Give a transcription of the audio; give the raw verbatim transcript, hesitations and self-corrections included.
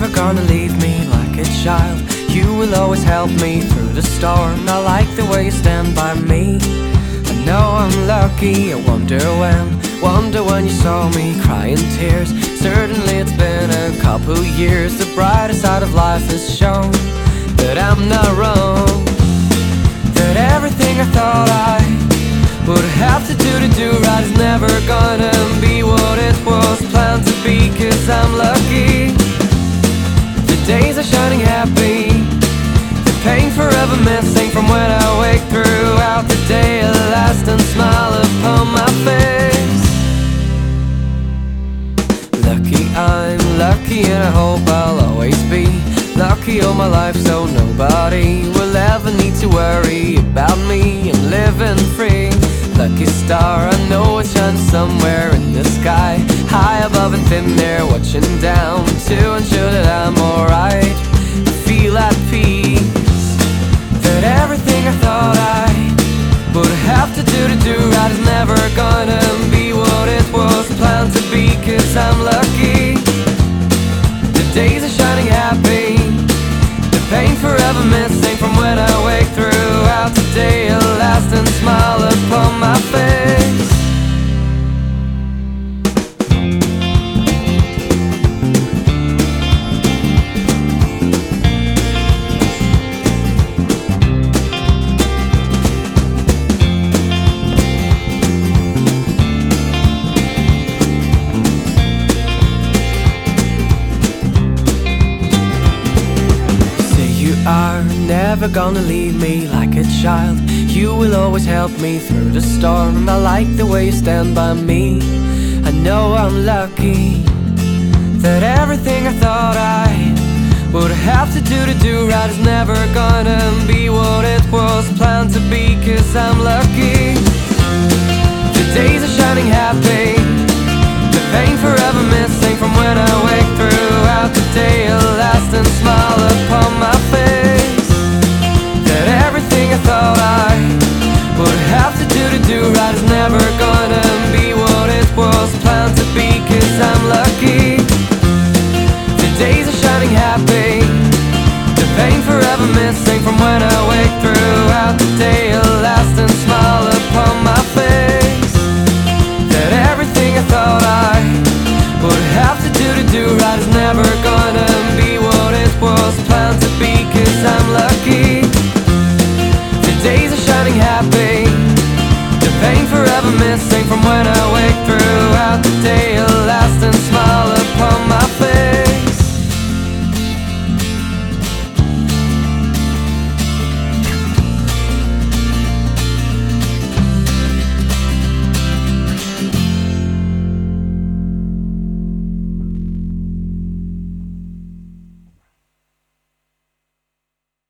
gonna leave me like a child. You will always help me through the storm. I like the way you stand by me. I know I'm lucky, I wonder when Wonder when you saw me crying tears. Certainly it's been a couple years. The brighter side of life has shown that I'm not wrong, that everything I thought I would have to do to do right is never gonna be what it was planned to be. Cause I'm lucky, the days are shining happy, the pain forever missing from when I wake throughout the day. A lasting smile upon my face. Lucky, I'm lucky, and I hope I'll always be lucky all my life, so nobody will ever need to worry about me. I'm living free. Lucky star, I know it shines somewhere in the sky, high above and thin there, watching down to ensure that I'm alright. I feel at peace, that everything I thought I would have to do to do right is never gonna be what it was planned to be. Cause I'm lucky, the days are shining happy, the pain forever missing from when I wake throughout the day. A lasting smile upon my face. Are never gonna leave me like a child. You will always help me through the storm, and I like the way you stand by me. I know I'm lucky, that everything I thought I would have to do to do right is never gonna be what it was planned to be. Cause I'm lucky, the days are shining happy, the pain forever missing from when I wake throughout the day. A lasting smile upon my face, that everything I thought I would have to do to do right is never gonna be what it was planned to be. Cause I'm lucky, the days are shining happy, the pain forever missing from when I wake throughout the day. A lasting smile upon my face, that everything I thought I would have to do to do right is never gonna be what it was planned to be. Cause I'm lucky, the days are shining happy, the pain forever missing from when I wake